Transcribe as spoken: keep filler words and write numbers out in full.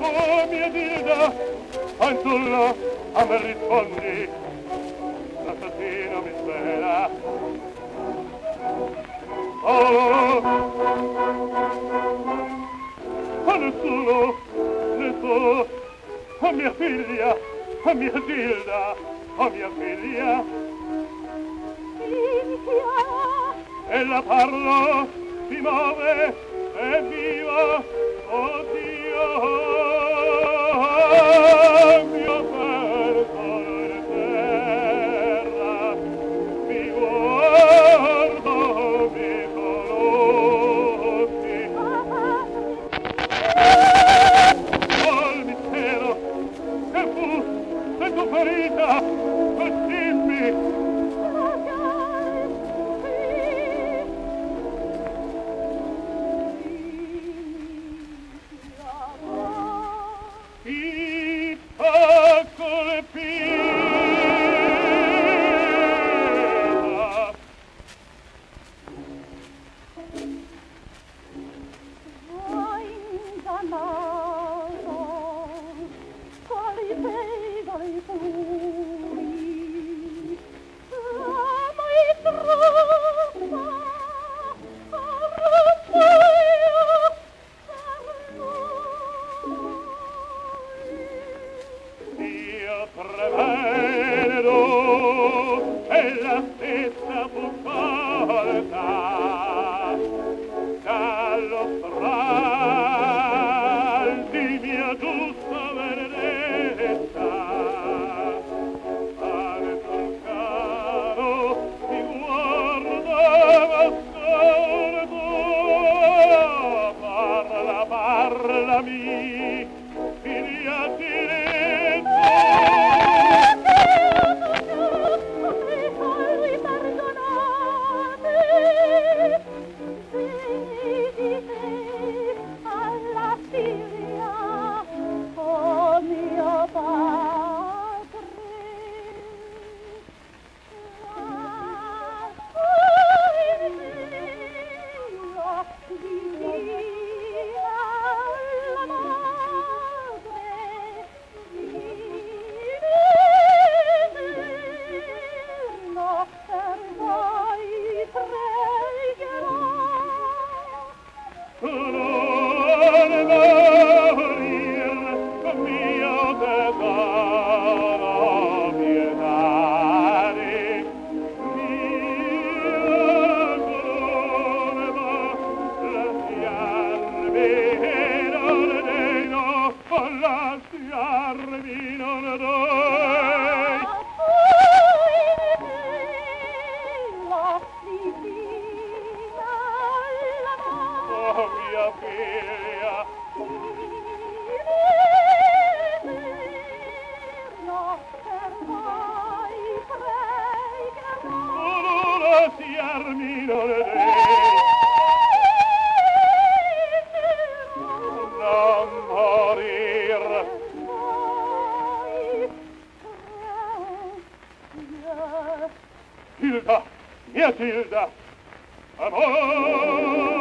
Oh mia Dilda, fanciulla, a me rispondi, l'assassino mi spera. Oh, a nessuno, nessuno, a mia figlia, a mia Dilda, a mia figlia. E la parlo, si muove, è viva, oh Dio, mio perso in terra, mi guardo, mi conosci. Oh, il mistero, che fu, se tu ferita, oh, dimmi. Prevedo è la stessa buffonata dallo stral di mia giusta Benedetta. Ane sul caro mi guarda m'ascolto, parla, parlami, figlia diritto. Tilda, mia Tilda, amore.